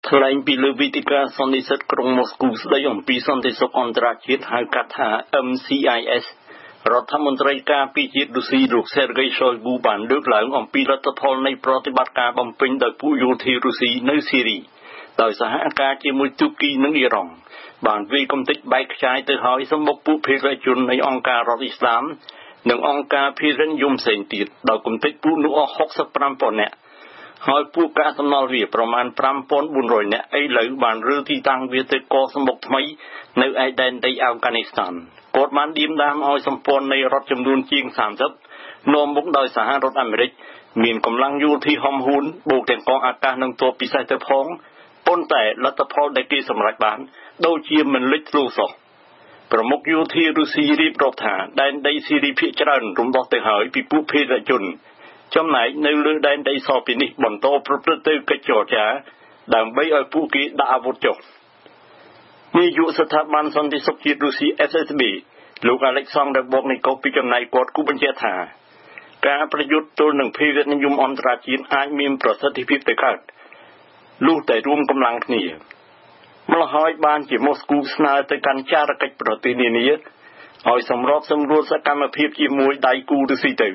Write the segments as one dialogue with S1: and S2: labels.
S1: ថ្លែងពីលើវេទិកាសន្និសីទក្រុងម៉ូស្គូស្ដីអំពីសន្តិសុខអន្តរជាតិហៅកាត់ថា MCIS រដ្ឋមន្ត្រីការពារជាតិរុស្ស៊ីលោក Sergei Shoigu បានលើកឡើងអំពីលទ្ធផលនៃប្រតិបត្តិការបំពេញដោយពួកយោធារុស្ស៊ីនៅស៊ីរីដោយសហការជាមួយទូគីនិងអ៊ីរ៉ង់បានវាយកំទេចបែកខ្ចាយទៅហើយសម្បុកពួកភេរវជននៃអង្គការរដ្ឋអ៊ីស្លាមនិងអង្គការភេរវនិយមផ្សេងទៀតដោយកំទេចពួកនោះអស់65,000 នាក់ហើយពួកកាកសំណល់វាប្រមាណ 5,400 នាក់ឥឡូវបានរើទីតាំងវាទៅកសម្បុកថ្មីនៅឯដែនដីអាហ្វហ្គានីស្ថានគាត់បានឌៀមដាមឲ្យសម្ព័ន្ធនៃរដ្ឋចំនួនជាង30នាំមុខដោយសហរដ្ឋអាមេរិកមានកម្លាំងយោធាហំហួនបូកទាំងកងអាកាសនិងទ័ពពិសេសទៅផងប៉ុន្តែលទ្ធផលដែលគេសម្រេចបានដូចជាមិនលេចធ្លោសោះប្រមុខយោធារុស្ស៊ីរៀបរាប់ថាដែនដីស៊ីរីភាគច្រើនរំដោះទៅហើយពីពួកភេរវជនចំណែកនៅលើដែនដីសពីនេះបន្តប្រព្រឹត្តទៅកិច្ចចរចាដើម្បីឲ្យពួកគេដាក់អាវុធចុះនាយកស្ថាប័នសន្តិសុខជាតិរុស្ស៊ី FSB លោក Alexander Bortnikov ពីចំណែកគាត់គូបញ្ជាក់ថាការប្រយុទ្ធទល់នឹងភេរវនិយមអន្តរជាតិអាចមានប្រសិទ្ធភាពទៅកើតលុះតែរួមកម្លាំងគ្នាម្ល៉េះហើយបានជាម៉ូស្គូស្នើទៅកាន់ចារកិច្ចប្រទេសនានាឲ្យសម្របសម្រួលសកម្មភាពជាមួយដៃគូរុស្ស៊ីទៅ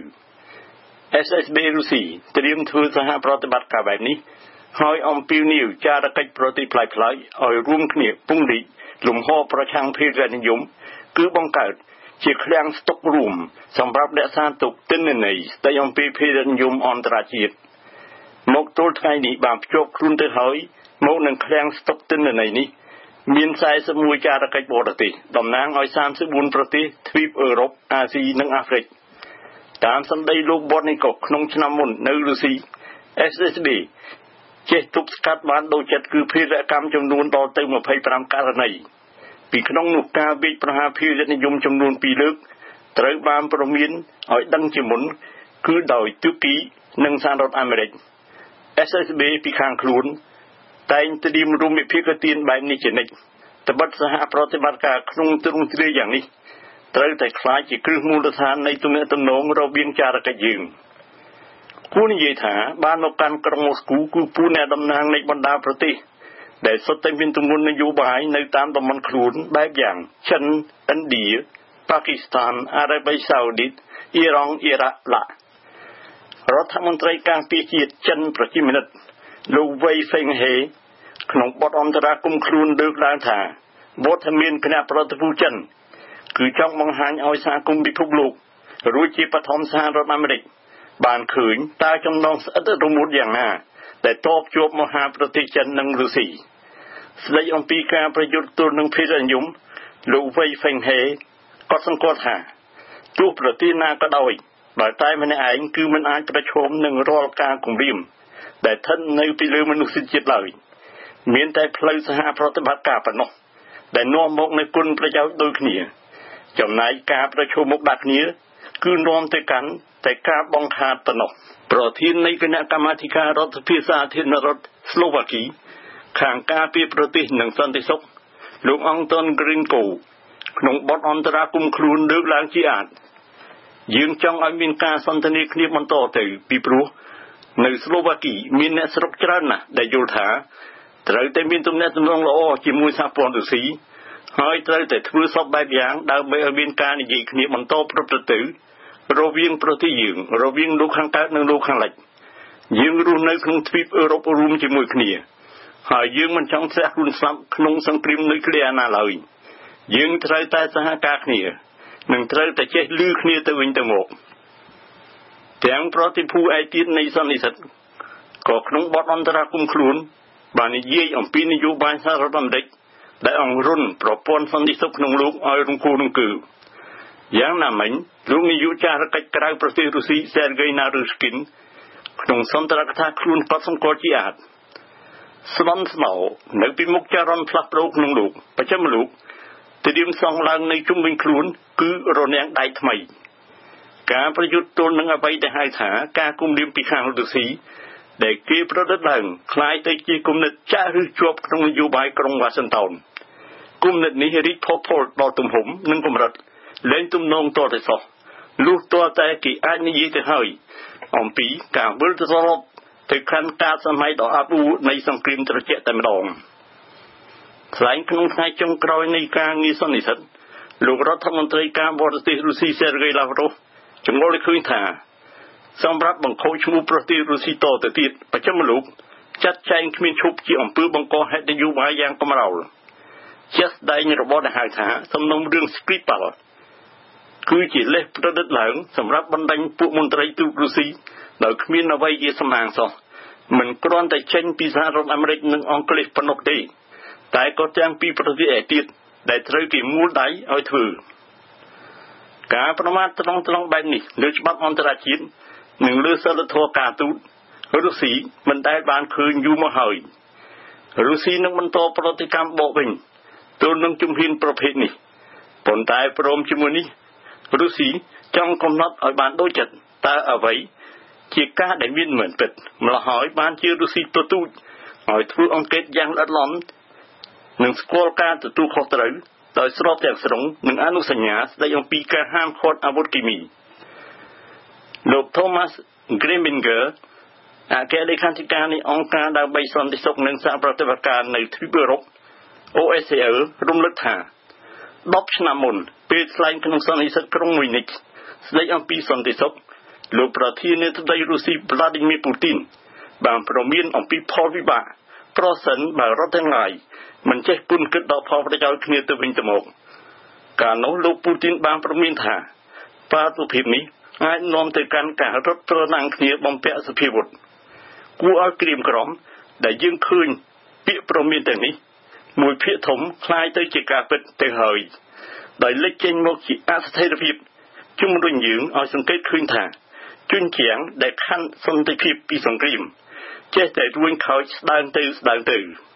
S1: SSB រុស្ស៊ីត្រៀមធ្វើសហប្រតិបត្តិការបែបនេះហើយអំពាវនាវចារកិច្ចប្រទេសផ្លាយៗឲ្យរួមគ្នាពង្រីកលំហប្រឆាំងភេរវនិយមគឺបង្កើតជាឃ្លាំងស្តុករួមសម្រាប់រក្សាទុកទិន្នន័យស្ដីអំពីភេរវនិយមអន្តរជាតិមកទល់ថ្ងៃនេះបានភ្ជាប់ខ្លួនទៅហើយមកនឹងឃ្លាំងស្តុកទិន្នន័យនេះមាន41ចារកិច្ចបរទេសតំណាងឲ្យ34ប្រទេសទ្វីបអឺរ៉ុបអាស៊ីនិងអាហ្វ្រិកតាមសម្ដីលោក Bortnikov ក្នុងឆ្នាំមុននៅរុស្ស៊ី SSB ចេះទប់ស្កាត់បានដូចចិត្តគឺភេរវកម្មចំនួនដល់ទៅ25ករណីពីក្នុងនោះការវាយប្រហារភេរវនិយមចំនួន2លើកត្រូវបានព្រមានឲ្យដឹងជាមុនគឺដោយទូគីនិងសហរដ្ឋអាមេរិក SSB ពីខាងខ្លួនតែងត្រៀមរួមវិភាគទានបែបនេះជានិច្ចត្បិតសហប្រតិបត្តិការក្នុងទ្រង់ទ្រាយយ៉ាងនេះត្រូវតែខ្លាចជាគ្រឹះមូលដ្ឋាននៃទំនាក់ទំនងរវាងចារកិច្ចយើងគួរនិយាយថាបានមកកាន់ក្រុងម៉ូស្គូគឺពួកអ្នកតំណាងនៃបណ្ដាប្រទេសដែលសុទ្ធតែមានទម្ងន់នយោបាយនៅតាមតំបន់ខ្លួនបែបយ៉ាងចិនឥណ្ឌាប៉ាគីស្ថានអារ៉ាប៊ីសាអូឌីតអ៊ីរ៉ង់អ៊ីរ៉ាក់រដ្ឋមន្ត្រីការពារជាតិចិនប្រជាមានិតលោកវ៉ៃហ្វេងហេក្នុងបទអន្តរាគមន៍ខ្លួនលើកឡើងថាវត្តមានគណៈប្រតិភូចិនគឺចង់បង្ហាញឲ្យសហគមន៍ពិភពលោករួចជាបឋមសហរដ្ឋអាមេរិកបានឃើញតើចំណងស្អិតរមួតយ៉ាងណាដែលតបជាប់មហាប្រទេសចិននិងរុស្ស៊ីស្ដីអំពីការប្រយុទ្ធទល់នឹងភេរវនិយមលោកវ៉ៃហ្វេងហេក៏សង្កត់ថាទោះប្រទេសណាក៏ដោយបើតែម្នាក់ឯងគឺមិនអាចប្រឈមនឹងរាល់ការគំរាមដែលស្ថិតនៅពីលើមនុស្សជាតិឡើយមានតែផ្លូវសហប្រតិបត្តិការប៉ុណ្ណោះដែលនាំមកនូវគុណប្រយោជន៍ដូចគ្នាចំណែកការប្រឈមមុខដាក់គ្នាគឺនាំទៅកាន់តែការបង្ខាតប៉ុណ្ណោះប្រធាននៃគណៈកម្មាធិការរដ្ឋាភិបាលសាធារណរដ្ឋស្លូវ៉ាគីខាងការពារប្រទេសនិងសន្តិសុខលោកអង់តុនគ្រីនកូក្នុងបទអន្តរាគមន៍ខ្លួនលើកឡើងជាអាចយើងចង់ឲ្យមានការសន្ទនាគ្នាបន្តទៅពីព្រោះនៅស្លូវ៉ាគីមានអ្នកស្រុកច្រើនណាស់ដែលយល់ថាត្រូវតែមានទំនាក់ទំនងល្អជាមួយសហព័ន្ធរុស្ស៊ីហើយត្រូវតែធ្វើសពបែបយ៉ាងដើម្បីឲ្យមានការនិយាយគ្នាបន្តប្រព្រឹត្តទៅរវាងប្រទេសយើងរវាងលោកខាងកើតនិងលោកខាងលិចយើងរស់នៅក្នុងទ្វីបអឺរ៉ុបរួមជាមួយគ្នាហើយយើងមិនចង់ធ្លាក់ខ្លួនស្លាប់ក្នុងសង្គ្រាមនុយក្លេអ៊ែរណាឡើយយើងត្រូវតែសហការគ្នានិងត្រូវតែចេះឮគ្នាទៅវិញទៅមកទាំងប្រតិភូឯទៀតនៃសន្និសីទក៏ក្នុងបទអន្តរាគមន៍ខ្លួនបាននិយាយអំពីនយោបាយសហរដ្ឋអាមេរិកដែលអង្រុនប្រព័ន្ធសន្តិសុខក្នុងលោកឲ្យរង្គោះរង្គើយ៉ាងណាមិញលោកនាយកចារកិច្ចក្រៅប្រទេសរុស្ស៊ី Sergei Naryshkin ក្នុងសន្ទរកថាខ្លួនកត់សម្គាល់ជាអាចស្ដំស្មៅនៅពីមុខចរន្តផ្លាស់ប្ដូរក្នុងលោកបច្ចឹមលោកត្រៀមសង់ឡើងនៅជុំវិញខ្លួនគឺរនាំងដៃថ្មីការប្រយុទ្ធទល់នឹងអ្វីដែលហៅថាការគំរាមពីខាងរុស្ស៊ីដែលគេប្រឌិតឡើងคล้ายទៅជាគំនិតចាស់ឬជាប់ក្នុងនយោបាយក្រុងវ៉ាស៊ីនតោនគំនិតនេះរីកផុសផុលដល់ទំហំនិងកម្រិតលែងទំនងតទៅសោះលុះតតែគេអាចនិយាយទៅហើយអំពីការវិលត្រឡប់ទៅកាន់ការសម័យដ៏អាប់អួរនៃសង្គ្រាមត្រជាក់តែម្ដងថ្លែងក្នុងថ្ងៃចុងក្រោយនៃការងារសន្និសីទលោករដ្ឋមន្ត្រីការបរទេសរុស្ស៊ី Sergei Lavrov ជំរុញឃើញថាសម្រាប់បង្ខូចឈ្មោះប្រទេសរុស្ស៊ីតទៅទៀតបច្ចុប្បន្នលោកចាត់ចែងគ្មានឈប់ជាអំពើបង្កហេតុនយោបាយយ៉ាងកម្រោលជាស្ដែងរបស់ដែលហៅថាសំណុំរឿង Skripal គឺជាលេសប្រឌិតឡើងសម្រាប់បណ្ដាញពួកមន្ត្រីទូតរុស្ស៊ីដោយគ្មានអ្វីជាសំណាងសោះមិនគ្រាន់តែចេញពីសហរដ្ឋអាមេរិកនិងអង់គ្លេសប៉ុណ្ណោះទេតែក៏ទាំងពីប្រទេសឯទៀតដែលត្រូវគេមូលដៃឲ្យធ្វើការប្រមាថត្រង់បែបនេះលើច្បាប់អន្តរជាតិនិងលើសិលធម៌ការទូតរុស្ស៊ីមិនដែលបានឃើញយូរមកហើយរុស្ស៊ីនឹងបន្តប្រតិកម្មបកវិញទល់នឹងជំហានប្រភេទនេះប៉ុន្តែព្រមជាមួយនេះរុស្ស៊ីចង់កំណត់ឲ្យបានដូចចិត្តតើអ្វីជាការដែលមានមិនពិតម្ល៉េះហើយបានជារុស្ស៊ីទទូចឲ្យធ្វើអង្កេតយ៉ាងល្អិតល្អន់និងស្គាល់ការទទួលខុសត្រូវដោយស្របទាំងស្រុងនឹងអនុសញ្ញាស្តីអំពីការហាមឃាត់អាវុធគីមីលោក Thomas Greminger អគ្គលេខាធិការនៃអង្គការដើម្បីសន្តិសុខនិងសហប្រតិបត្តិការនៅទ្វីបអឺរ៉ុប OSCE រំលឹកថា10ឆ្នាំមុនពេលថ្លែងក្នុងសន្និសីទក្រុងមុយនីកស្តីអំពីសន្តិសុខលោកប្រធានាធិបតីរុស្ស៊ី Vladimir Putin បានប្រមានអំពីផលវិបាកប្រសិនបើរដ្ឋទាំងឡាយមិនចេះពន្យល់ដល់ផលប្រយោជន៍គ្នាទៅវិញទៅមកកាលនោះលោកពូទីនបានប្រមានថាបាតុភិបនេះអាចនាំទៅកាន់ការរត់ប្រណាំងគ្នាបំពាក់សភាវុធគួរឲ្យក្រៀមក្រំដែលយើងឃើញពាក្យប្រមានទាំងនេះមួយភាគធំคล้ายទៅជាការពិតទៅហើយដោយលេចចេញមកជាអស្ថិរភាពជំរុញយើងឲ្យសង្កេតឃើញថាជញ្ជាំងដែលខណ្ឌសន្តិភាពពីសង្គ្រាមចេះតែរួញខោចស្ដើងទៅ